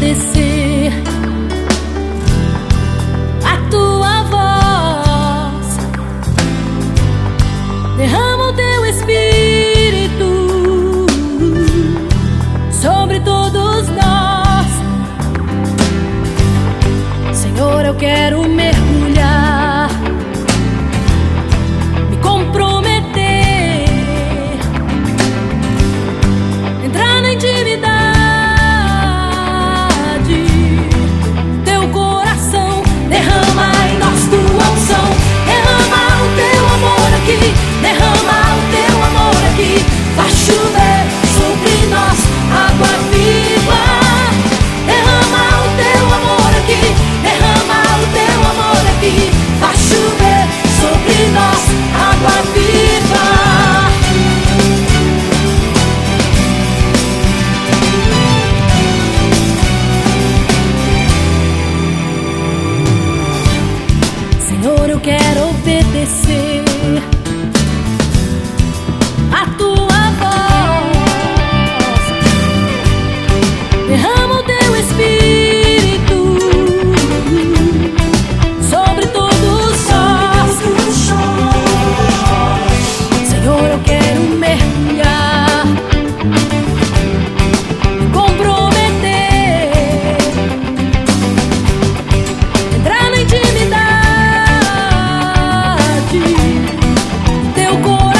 obedecer a tua voz. Derrama o teu espírito sobre todos nós. Senhor, eu quero mergulhar, me comprometer, entrar na intimidade teu coração. Derrama em nós tua unção, derrama o teu amor aqui, derrama o teu amor aqui. Faz chover sobre nós água viva. Derrama o teu amor aqui, derrama o teu amor aqui. Faz chover sobre nós água viva. Senhor, eu quero obedecer a tua voz. Derrama o teu espírito sobre todos nós. Senhor, eu quero mergulhar, me comprometer, entrar na intimidade teu coração.